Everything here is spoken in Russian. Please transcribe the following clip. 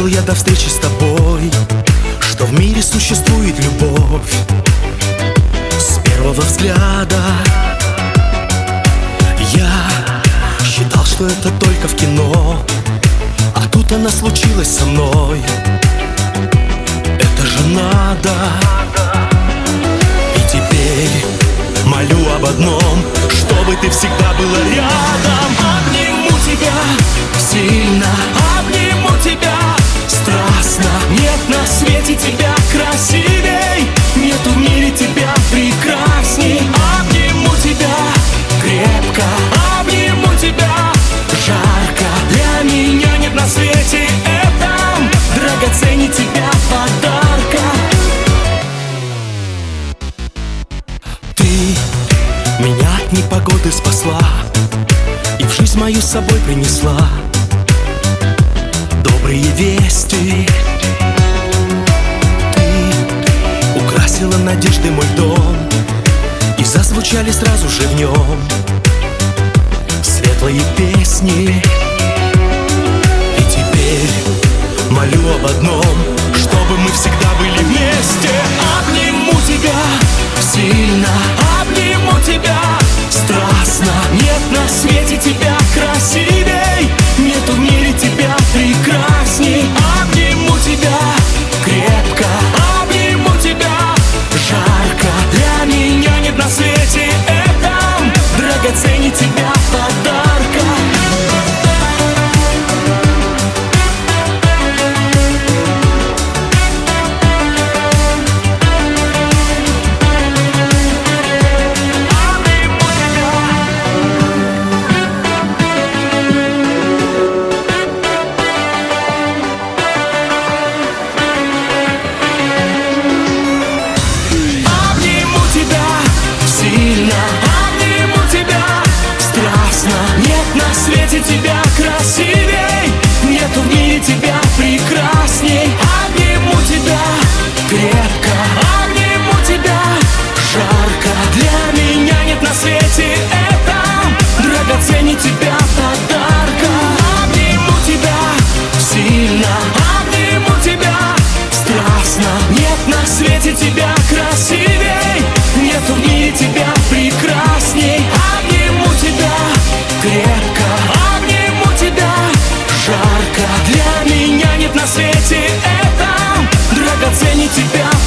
верил я до встречи с тобой, что в мире существует любовь. С первого взгляда я считал, что это только в кино, а тут она случилась со мной. Это же надо. И теперь молю об одном, чтобы ты всегда была рядом. Обниму тебя сильно, обниму тебя страстно. Нет на свете тебя красивей, нету в мире тебя прекрасней. Обниму тебя крепко, обниму тебя жарко. Для меня нет на свете этом драгоценней тебя подарка. Ты меня от непогоды спасла и в жизнь мою с собой принесла добрые вести. Ты украсила надеждой мой дом, и зазвучали сразу же в нем светлые песни. И теперь молю об одном, чтобы мы всегда были вместе. Обниму тебя сильно, обниму тебя страстно. Нет на свете тебя красивей, нету в мире тебя прекрасней. Обниму тебя крепко, обниму тебя жарко. Для меня нет на свете этом драгоценней тебя подарка. Тебя красивей, нету в мире тебя прекрасней. Обниму тебя крепко, обниму тебя жарко. Для меня нет на свете этом драгоценней тебя подарка. Обниму тебя сильно, обниму тебя страстно. Нет на свете тебя красивей, нету в мире тебя прекрасней. Обниму тебя крепко, жарко. Для меня нет на свете этом драгоценней тебя